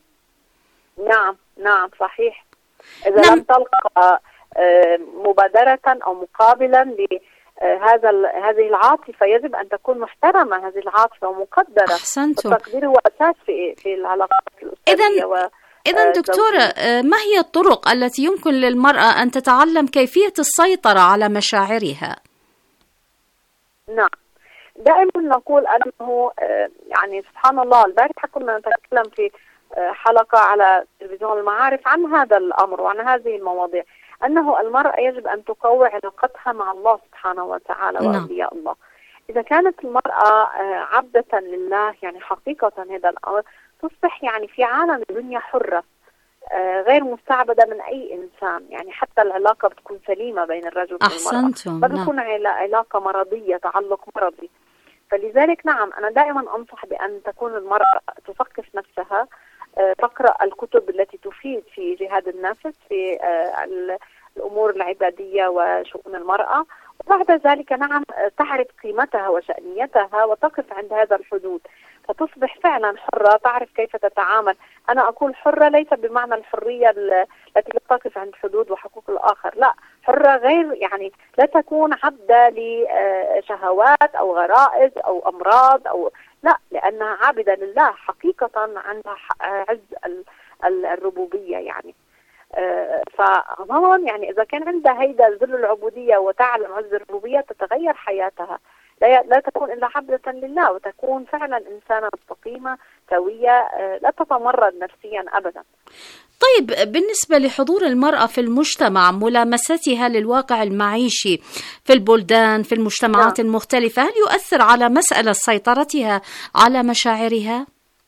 نعم صحيح. إذا لم تلقى مبادرة أو مقابلا هذه العاطفة، يجب أن تكون محترمة هذه العاطفة ومقدرة. أحسنتم. التقدير هو أساس في العلاقات الأسرية. إذن دكتورة، ما هي الطرق التي يمكن للمرأة أن تتعلم كيفية السيطرة على مشاعرها؟ نعم، دائما نقول أنه يعني سبحان الله، البارحة كنا نتكلم في حلقة على تلفزيون المعارف عن هذا الأمر وعن هذه المواضيع، أنه المرأة يجب أن تقوي علاقتها مع الله سبحانه وتعالى وأولياء الله. إذا كانت المرأة عبدة لله، يعني حقيقة هذا الأمر، تصبح يعني في عالم الدنيا حرة غير مستعبدة من أي إنسان. يعني حتى العلاقة بتكون سليمة بين الرجل والمرأة، ما بتكون علاقة مرضية، تعلق مرضي. فلذلك نعم، أنا دائما أنصح بأن تكون المرأة تثقف نفسها، تقرأ الكتب التي تفيد في جهاد النفس، في الأمور العبادية وشؤون المرأة، وبعد ذلك نعم تعرف قيمتها وشأنيتها وتقف عند هذا الحدود، فتصبح فعلا حرة، تعرف كيف تتعامل. أنا أقول حرة ليس بمعنى الحرية التي لا تقف عند حدود وحقوق الآخر، لا، حرة غير يعني لا تكون عبدة لشهوات أو غرائز أو أمراض أو لا، لأنها عابدة لله حقيقة، عندها عز الربوبية يعني. فهون يعني إذا كان عندها هيدا ذل العبودية وتعلم عز الربوبية، تتغير حياتها، لا تكون إلا عبدة لله، وتكون فعلا إنسانة مستقيمة سوية، لا تتمرد نفسيا أبدا. طيب، بالنسبة لحضور المرأة في المجتمع، ملامستها للواقع المعيشي في البلدان، في المجتمعات المختلفة، هل يؤثر على مسألة سيطرتها على مشاعرها؟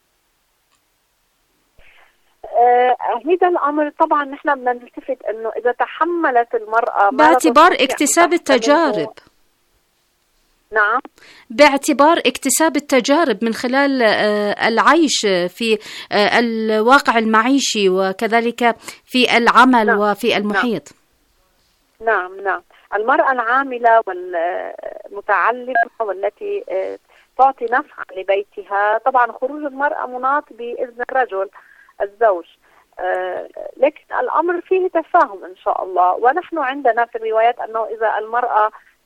هذا الأمر طبعا نحن بدنا نلتفت أنه إذا تحملت المرأة باعتبار اكتساب التجارب. نعم، باعتبار اكتساب التجارب من خلال العيش في الواقع المعيشي وكذلك في العمل وفي المحيط. نعم، المرأة العاملة والمتعلمة والتي تعطي نفعا لبيتها، طبعا خروج المرأة مناط بإذن الرجل الزوج، لكن الأمر فيه تفاهم إن شاء الله. ونحن عندنا في الروايات أنه إذا المرأة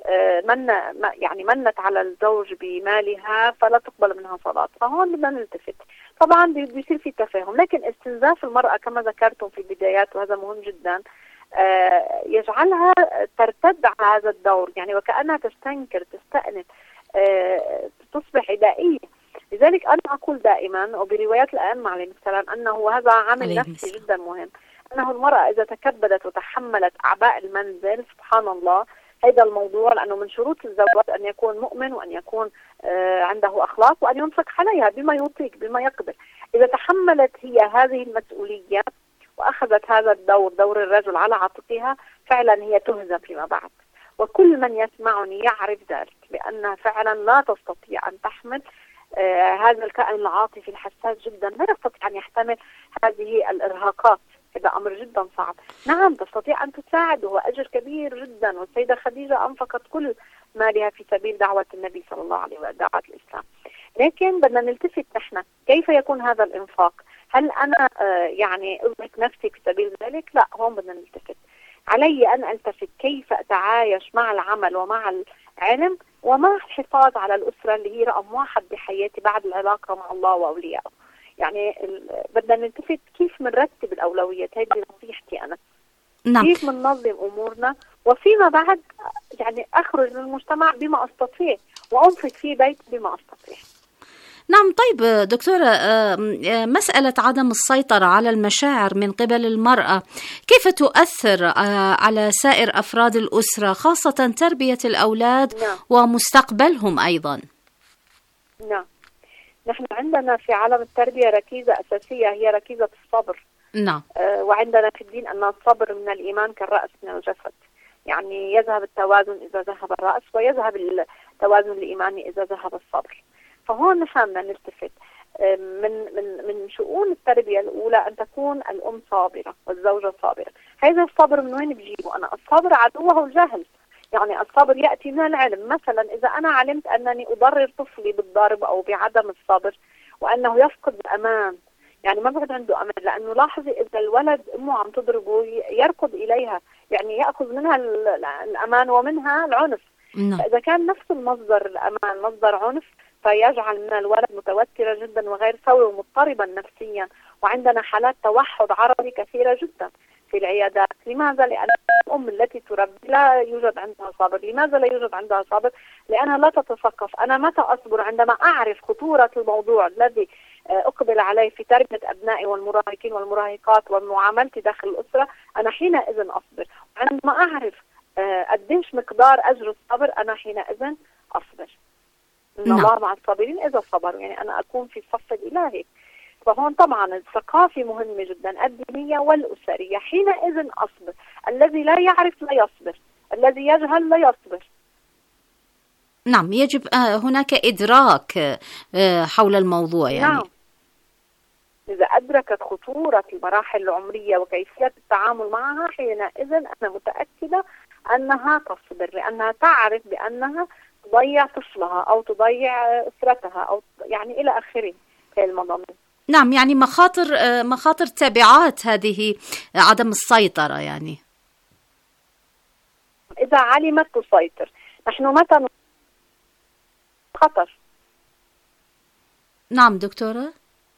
منت على الزوج بمالها فلا تقبل منها صلاة، فهون بدنا نلتفت. طبعا بيصير في تفاهم، لكن استنزاف المرأة كما ذكرتم في البدايات، وهذا مهم جدا، يجعلها ترتد على هذا الدور، يعني وكأنها تستنكر، تستأنف، تصبح عدائية. لذلك أنا أقول دائما، وبروايات الأئمة عليهم السلام، أنه هذا عامل نفسي جدا مهم، أنه المرأة إذا تكبدت وتحملت أعباء المنزل، سبحان الله، هذا الموضوع، لأنه من شروط الزواج أن يكون مؤمن وأن يكون عنده أخلاق وأن ينفق عليها بما يطيق بما يقدر. إذا تحملت هي هذه المسؤولية وأخذت هذا دور الرجل على عاتقها، فعلا هي تهزم فيما بعد. وكل من يسمعني يعرف ذلك، بأنها فعلا لا تستطيع أن تحمل هذا الكائن العاطفي الحساس جدا، لا يستطيع أن يحتمل هذه الإرهاقات. هذا أمر جدا صعب. نعم تستطيع أن تساعد، وهو أجر كبير جدا، والسيدة خديجة أنفقت كل مالها في سبيل دعوة النبي صلى الله عليه وسلم، دعوة الإسلام. لكن بدنا نلتفت نحن، كيف يكون هذا الإنفاق؟ هل أنا يعني أرهق نفسي في سبيل ذلك؟ لا، هون بدنا نلتفت. علي أن ألتفت كيف أتعايش مع العمل ومع العلم ومع الحفاظ على الأسرة اللي هي رقم واحد بحياتي بعد العلاقة مع الله وأوليائه. يعني بدنا نلتفت كيف بنرتب الأولويات، هذه نصيحتي أنا. نعم. كيف بننظم أمورنا، وفيما بعد يعني أخرج من المجتمع بما أستطيع وأنفق في بيت بما أستطيع. نعم. طيب دكتورة، مسألة عدم السيطرة على المشاعر من قبل المرأة كيف تؤثر على سائر أفراد الأسرة، خاصة تربية الأولاد ومستقبلهم أيضا؟ نعم، نحن عندنا في عالم التربية ركيزة أساسية هي ركيزة الصبر. نعم. وعندنا في الدين أن الصبر من الإيمان كالرأس من الجسد، يعني يذهب التوازن إذا ذهب الرأس، ويذهب التوازن الإيماني إذا ذهب الصبر. فهون نحن بدنا نلتفت من شؤون التربية الأولى أن تكون الأم صابرة والزوجة صابرة. هذا الصبر من وين بجيبه؟ أنا الصبر عدوه الجهل، يعني الصبر يأتي من العلم. مثلا إذا أنا علمت أنني أضرر طفلي بالضرب أو بعدم الصبر وأنه يفقد الأمان، يعني ما بقعد عنده أمان، لأنه لاحظي إذا الولد أمه عم تضربه يركض إليها، يعني يأخذ منها الأمان ومنها العنف. فإذا كان نفس المصدر الأمان مصدر عنف فيجعل من الولد متوترا جدا وغير سوي ومضطربا نفسيا. وعندنا حالات توحد عرضي كثيرة جدا في العيادات. لماذا؟ لأن الأم التي تربي لا يوجد عندها صبر. لماذا لا يوجد عندها صبر؟ لأنها لا تتثقف. أنا متى أصبر؟ عندما أعرف خطورة الموضوع الذي أقبل عليه في تربية أبنائي والمراهقين والمراهقات ومعاملتي داخل الأسرة، أنا حينئذ أصبر. عندما أعرف قديش مقدار أجر الصبر، أنا حينئذ أصبر. إن الله مع الصابرين إذا صبروا، يعني أنا أكون في الصف الإلهي. فهون طبعا الثقافة مهمة جدا، الدينية والأسرية. حينئذ أصبر. الذي لا يعرف لا يصبر، الذي يجهل لا يصبر. نعم، يجب هناك إدراك حول الموضوع يعني. نعم. إذا أدركت خطورة المراحل العمرية وكيفية التعامل معها، حينئذ أنا متأكدة أنها تصبر، لأنها تعرف بأنها تضيع طفلها أو تضيع أسرتها أو يعني إلى آخره في المضامين. نعم، يعني مخاطر تبعات هذه عدم السيطرة يعني. إذا علمت تسيطر. نحن متى خطر؟ نعم دكتورة.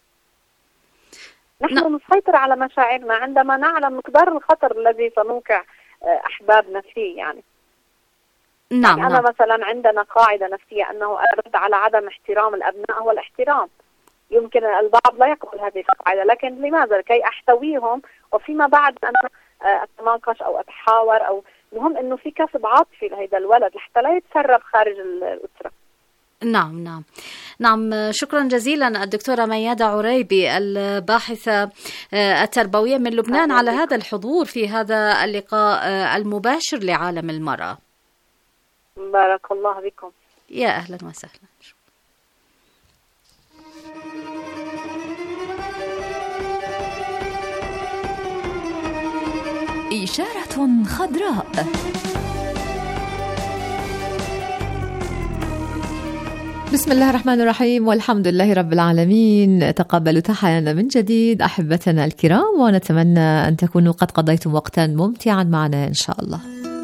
نحن نسيطر على مشاعرنا عندما نعلم مقدار الخطر الذي سنوقع أحبابنا فيه يعني. نعم. يعني أنا مثلا عندنا قاعدة نفسية أنه الرد على عدم احترام الأبناء هو الاحترام. يمكن البعض لا يقبل هذه القاعدة، لكن لماذا؟ كي أحتويهم وفيما بعد أنا أتناقش أو أتحاور، أو مهم أنه في كسب عاطفي لهذا الولد لحتى لا يتسرب خارج الأسرة. نعم، شكرا جزيلا الدكتورة ميادة عريبي الباحثة التربوية من لبنان على هذا الحضور في هذا اللقاء المباشر لعالم المرأة. بارك الله بكم. يا أهلا وسهلا. إشارة خضراء. بسم الله الرحمن الرحيم، والحمد لله رب العالمين. تقبلوا تحيانا من جديد أحبتنا الكرام، ونتمنى أن تكونوا قد قضيتم وقتا ممتعا معنا إن شاء الله.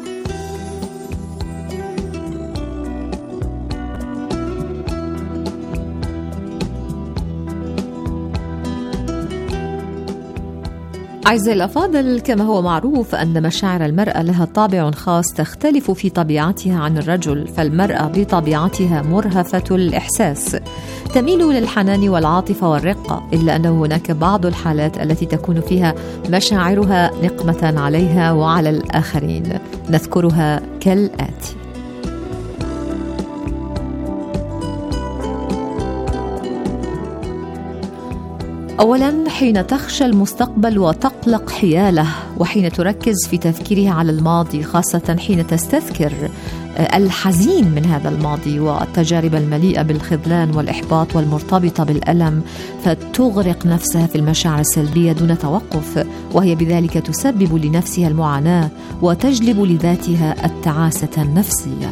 أعزائي الأفاضل، كما هو معروف أن مشاعر المرأة لها طابع خاص تختلف في طبيعتها عن الرجل، فالمرأة بطبيعتها مرهفة الإحساس، تميل للحنان والعاطفة والرقة، إلا أنه هناك بعض الحالات التي تكون فيها مشاعرها نقمة عليها وعلى الآخرين، نذكرها كالآتي. أولاً، حين تخشى المستقبل وتقلق حياله، وحين تركز في تفكيرها على الماضي، خاصة حين تستذكر الحزين من هذا الماضي والتجارب المليئة بالخذلان والإحباط والمرتبطة بالألم، فتغرق نفسها في المشاعر السلبية دون توقف، وهي بذلك تسبب لنفسها المعاناة وتجلب لذاتها التعاسة النفسية.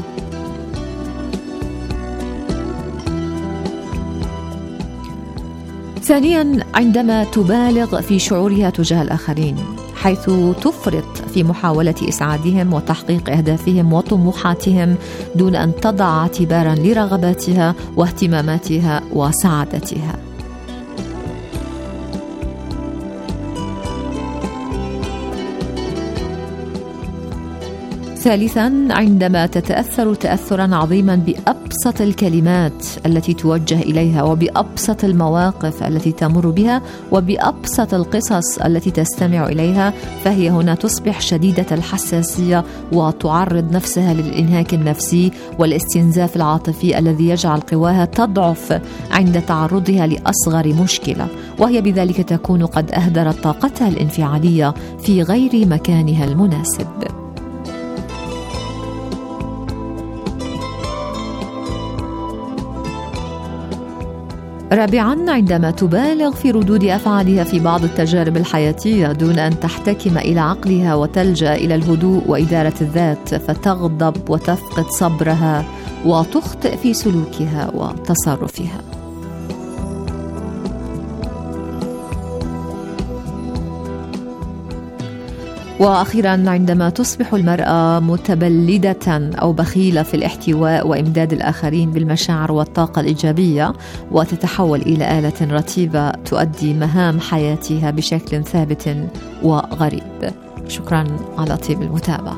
ثانياً، عندما تبالغ في شعورها تجاه الآخرين، حيث تفرط في محاولة إسعادهم وتحقيق أهدافهم وطموحاتهم دون أن تضع اعتباراً لرغباتها واهتماماتها وسعادتها. ثالثا، عندما تتأثر تأثرا عظيما بأبسط الكلمات التي توجه إليها وبأبسط المواقف التي تمر بها وبأبسط القصص التي تستمع إليها، فهي هنا تصبح شديدة الحساسية وتعرض نفسها للإنهاك النفسي والاستنزاف العاطفي الذي يجعل قواها تضعف عند تعرضها لأصغر مشكلة، وهي بذلك تكون قد أهدرت طاقتها الانفعالية في غير مكانها المناسب. رابعا، عندما تبالغ في ردود أفعالها في بعض التجارب الحياتية دون أن تحتكم إلى عقلها وتلجأ إلى الهدوء وإدارة الذات، فتغضب وتفقد صبرها وتخطئ في سلوكها وتصرفها. وأخيرا، عندما تصبح المرأة متبلدة أو بخيلة في الاحتواء وإمداد الآخرين بالمشاعر والطاقة الإيجابية وتتحول إلى آلة رتيبة تؤدي مهام حياتها بشكل ثابت وغريب. شكرا على طيب المتابعة.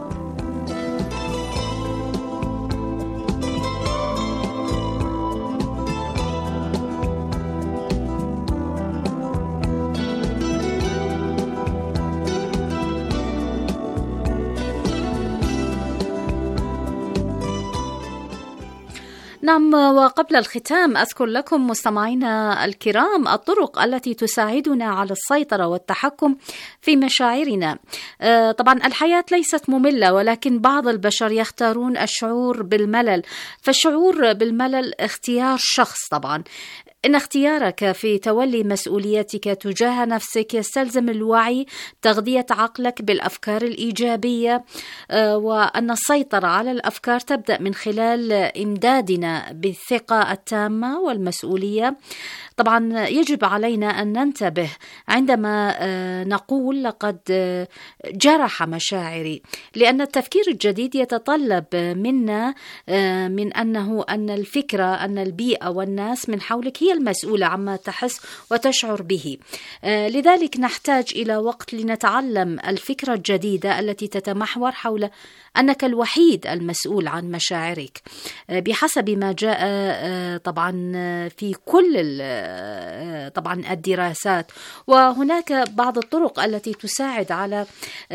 نعم، وقبل الختام أذكر لكم مستمعينا الكرام الطرق التي تساعدنا على السيطرة والتحكم في مشاعرنا. طبعا الحياة ليست مملة، ولكن بعض البشر يختارون الشعور بالملل، فالشعور بالملل اختيار شخص. طبعا إن اختيارك في تولي مسؤوليتك تجاه نفسك يستلزم الوعي، تغذية عقلك بالأفكار الإيجابية، وأن السيطرة على الأفكار تبدأ من خلال إمدادنا بالثقة التامة والمسؤولية. طبعا يجب علينا أن ننتبه عندما نقول لقد جرح مشاعري، لأن التفكير الجديد يتطلب منا من أن الفكرة، أن البيئة والناس من حولك هي المسؤولة عما تحس وتشعر به. لذلك نحتاج إلى وقت لنتعلم الفكرة الجديدة التي تتمحور حول أنك الوحيد المسؤول عن مشاعرك بحسب ما جاء طبعا في كل طبعا الدراسات. وهناك بعض الطرق التي تساعد على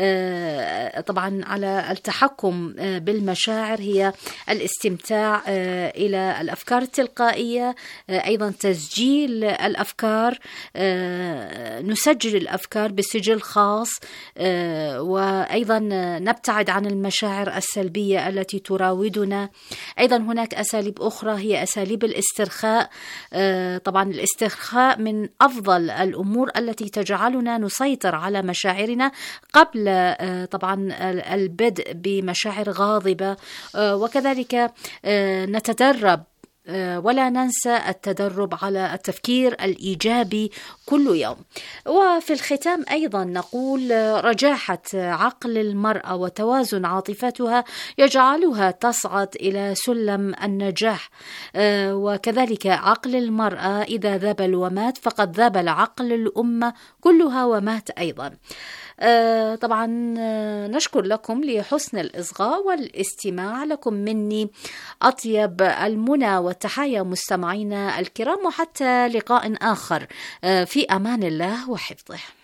طبعا على التحكم بالمشاعر هي الاستمتاع إلى الأفكار التلقائية، أيضا تسجيل الأفكار، نسجل الأفكار بسجل خاص، وأيضا نبتعد عن المشاعر السلبية التي تراودنا. أيضا هناك أساليب أخرى هي أساليب الاسترخاء. طبعا الاسترخاء من أفضل الأمور التي تجعلنا نسيطر على مشاعرنا قبل طبعا البدء بمشاعر غاضبة، وكذلك نتدرب ولا ننسى التدرب على التفكير الإيجابي كل يوم. وفي الختام أيضا نقول رجاحة عقل المرأة وتوازن عاطفتها يجعلها تصعد إلى سلم النجاح، وكذلك عقل المرأة إذا ذبل ومات فقد ذبل عقل الأمة كلها ومات أيضا. طبعا نشكر لكم لحسن الإصغاء والاستماع. لكم مني أطيب المنى والتحايا مستمعينا الكرام، وحتى لقاء آخر، في أمان الله وحفظه.